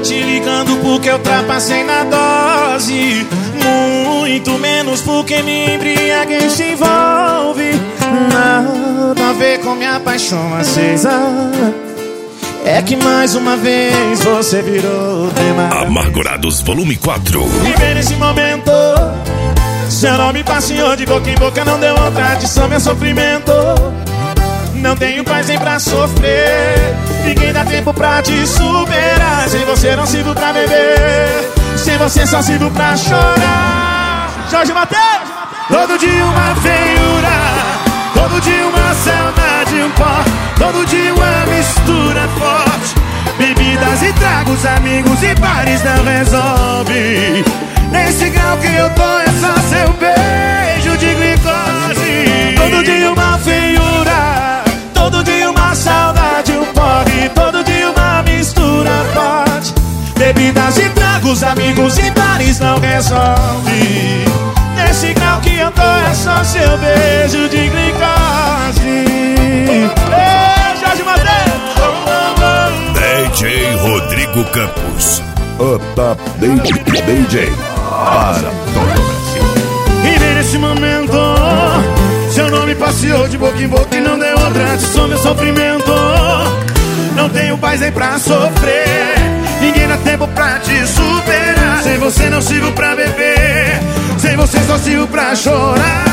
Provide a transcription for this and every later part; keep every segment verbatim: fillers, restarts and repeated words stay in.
te ligando porque eu ultrapassei na dose. Muito menos porque me embriaguei se envolve. Nada a ver com minha paixão acesa. É que mais uma vez você virou tema. Amargurados Volume quatro. Viver nesse momento, seu nome passeou de boca em boca, não deu outra adição, meu sofrimento. Não tenho paz nem pra sofrer, ninguém dá tempo pra te superar. Sem você não sirvo pra beber, sem você só sirvo pra chorar. Jorge Mateus! Todo dia uma feiura, todo dia uma saudade, um pó, todo dia uma mistura forte. Bebidas e tragos, amigos e bares não resolve. Nesse grau que eu tô é só seu beijo de glicose. Todo dia uma feiura, todo dia uma saudade, um porre, todo dia uma mistura forte. Bebidas e tragos, amigos e bares não resolve. Nesse grau que eu tô é só seu beijo de glicose. Ei, Jorge Mateus! D J Rodrigo Campos, o top D J para todo o Brasil. E vem nesse momento, seu nome passeou de boca em boca e não deu outra adição, meu sofrimento. Não tenho paz nem pra sofrer, ninguém dá tempo pra te superar. Sem você não sirvo pra beber, sem você só sirvo pra chorar.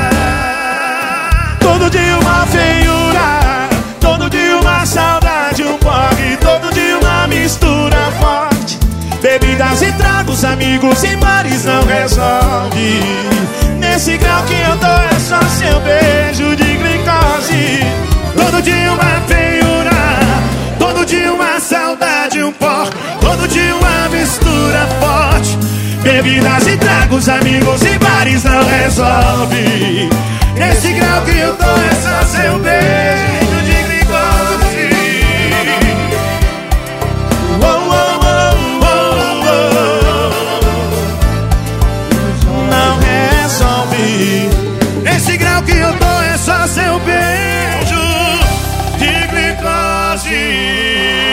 Todo dia uma feiura, todo dia uma saudade, um porre, todo dia uma mistura forte. Bebidas e tragos, amigos e bares não resolve. Nesse grau que eu tô é só seu beijo de glicose. Todo dia uma feiura, todo dia uma saudade, um pó, todo dia uma mistura forte. Bebidas e tragos, amigos e bares não resolve. Nesse grau que eu tô é só seu beijo de glicose. Oh, oh, oh, oh, oh. Não resolve. Nesse grau que eu tô é só seu beijo de glicose.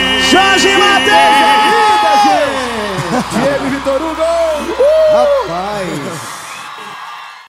Jorge Mateus! Diego Vitor Hugo! Uh! Rapaz!